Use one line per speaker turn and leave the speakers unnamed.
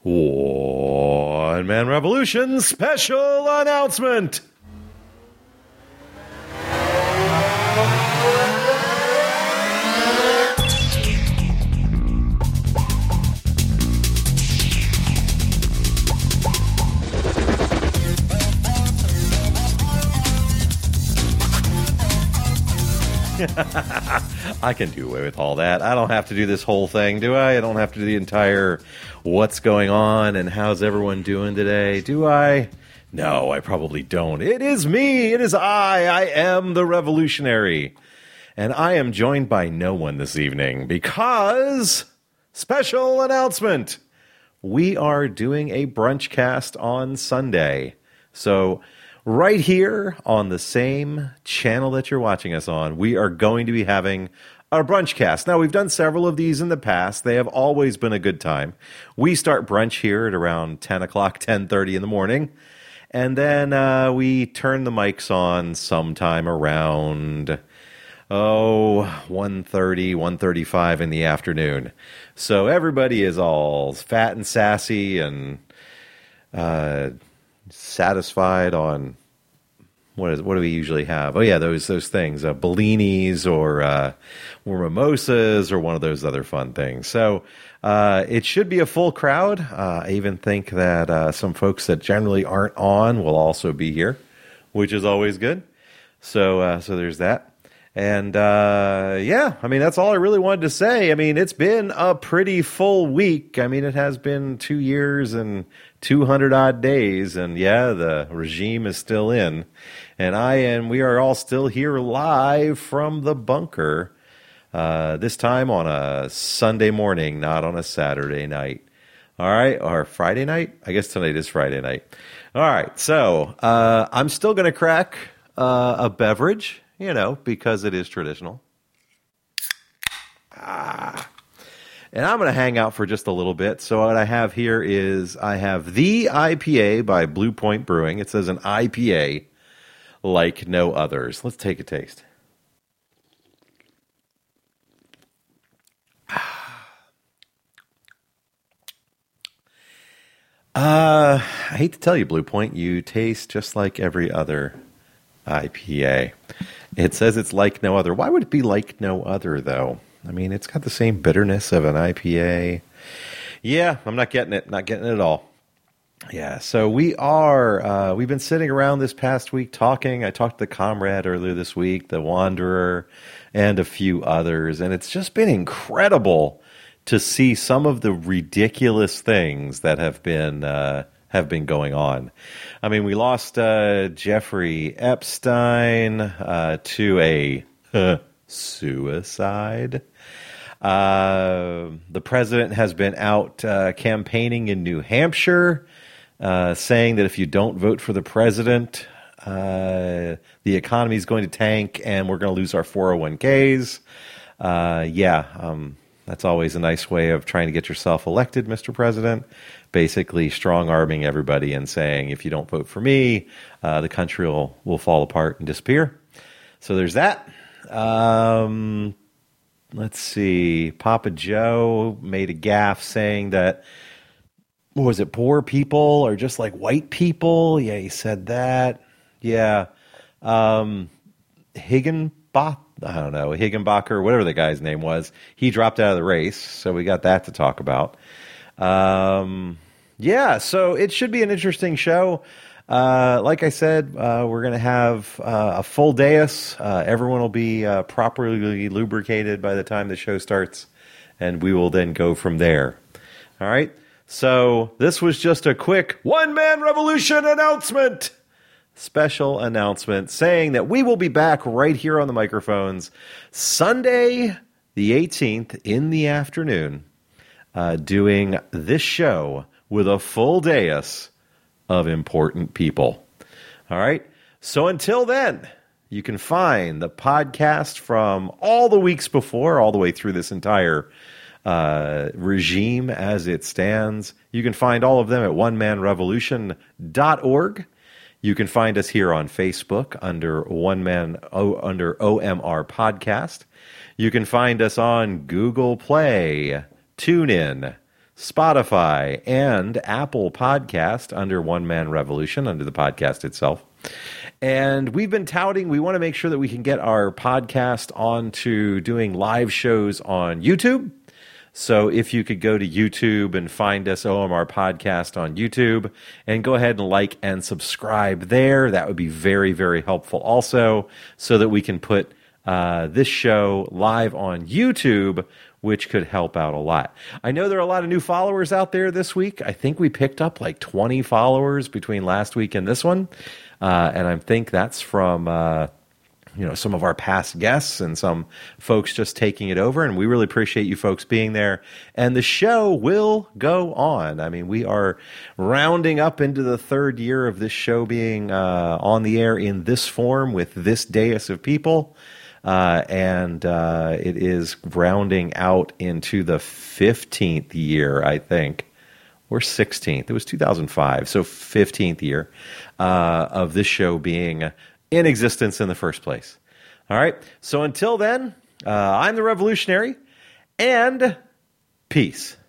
One Man Revolution special announcement. I can do away with all that. I don't have to do this whole thing, do I? I don't have to do the entire what's going on and how's everyone doing today, do I? No, I probably don't. It is me. It is I. I am the revolutionary. And I am joined by no one this evening because, special announcement, we are doing a brunch cast on Sunday. So right here on the same channel that you're watching us on, we are going to be having a brunch cast. Now, we've done several of these in the past. They have always been a good time. We start brunch here at around 10 o'clock, 10:30 in the morning. And then we turn the mics on sometime around, 1:30, 1:35 in the afternoon. So everybody is all fat and sassy and satisfied on what do we usually have? Oh yeah, those things, Bellinis or mimosas or one of those other fun things. So it should be a full crowd. I even think that some folks that generally aren't on will also be here, which is always good. So there's that. And yeah, I mean, that's all I really wanted to say. I mean, it's been a pretty full week. I mean, it has been 2 years and 200 odd days. And yeah, the regime is still in. And we are all still here live from the bunker. This time on a Sunday morning, not on a Saturday night. All right. Or Friday night. I guess tonight is Friday night. All right. So I'm still going to crack a beverage, because it is traditional. And I'm going to hang out for just a little bit. So what I have here is I have the IPA by Blue Point Brewing. It says an IPA like no others. Let's take a taste. I hate to tell you, Blue Point, you taste just like every other IPA. It says it's like no other. Why would it be like no other, though? I mean, it's got the same bitterness of an IPA. Yeah, I'm not getting it. Not getting it at all. Yeah, so we've been sitting around this past week talking. I talked to the Comrade earlier this week, the Wanderer, and a few others, and it's just been incredible to see some of the ridiculous things that have been going on. I mean, we lost Jeffrey Epstein to a suicide. The president has been out campaigning in New Hampshire, saying that if you don't vote for the president, the economy is going to tank and we're going to lose our 401ks. That's always a nice way of trying to get yourself elected, Mr. President. Basically strong-arming everybody and saying, if you don't vote for me, the country will fall apart and disappear. So there's that. Let's see. Papa Joe made a gaffe saying that, what was it, poor people are just like white people? Yeah, he said that. Yeah. Higginbacher, whatever the guy's name was, he dropped out of the race, so we got that to talk about. Yeah, so it should be an interesting show. Like I said, we're going to have a full dais. Everyone will be properly lubricated by the time the show starts, and we will then go from there. All right? So this was just a quick one-man revolution announcement. Special announcement saying that we will be back right here on the microphones Sunday the 18th in the afternoon, doing this show with a full dais of important people. All right. So until then, you can find the podcast from all the weeks before, all the way through this entire regime as it stands. You can find all of them at onemanrevolution.org. You can find us here on Facebook under under OMR Podcast. You can find us on Google Play, TuneIn, Spotify, and Apple Podcast under One Man Revolution, under the podcast itself. And we've been touting, we want to make sure that we can get our podcast onto doing live shows on YouTube. So if you could go to YouTube and find us, OMR Podcast on YouTube, and go ahead and like and subscribe there, that would be very, very helpful also, so that we can put this show live on YouTube, which could help out a lot. I know there are a lot of new followers out there this week. I think we picked up like 20 followers between last week and this one. And I think that's from some of our past guests and some folks just taking it over. And we really appreciate you folks being there. And the show will go on. I mean, we are rounding up into the third year of this show being on the air in this form with this dais of people. And it is rounding out into the 15th year, I think, or 16th. It was 2005, so 15th year of this show being in existence in the first place. All right, so until then, I'm the Revolutionary, and peace.